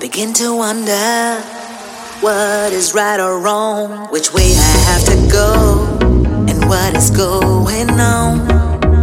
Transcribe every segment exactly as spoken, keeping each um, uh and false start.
begin to wonder what is right or wrong, which way I have to go, and what is going on.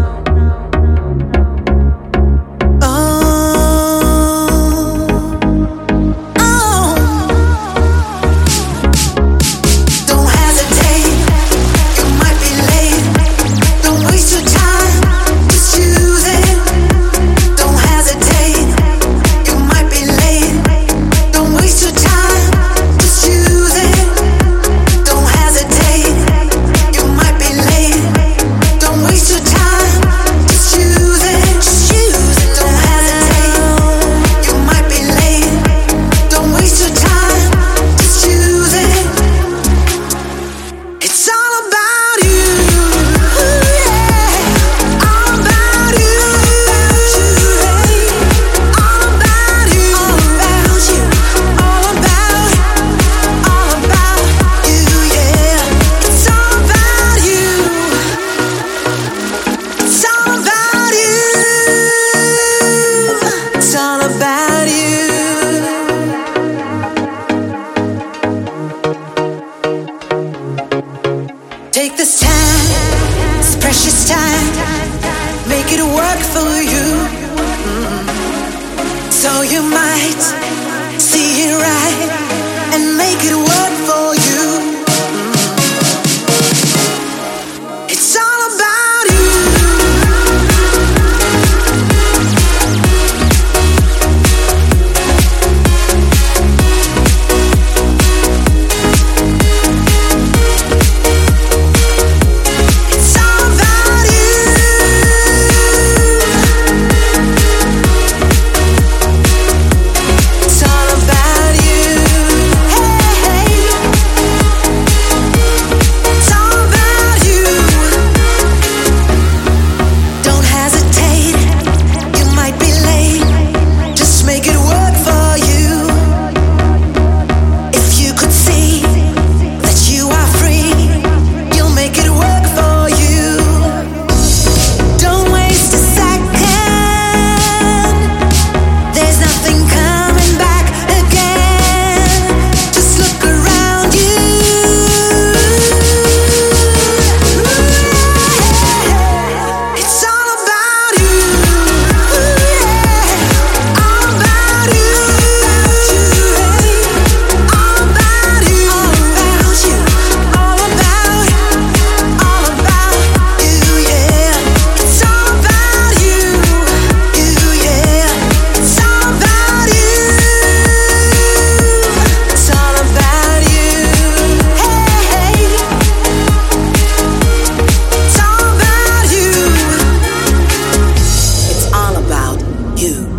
Take this time, this precious time, make it work for you. Mm-hmm. So you might see it right and make it work for you. Mm-hmm. It's all about you. You.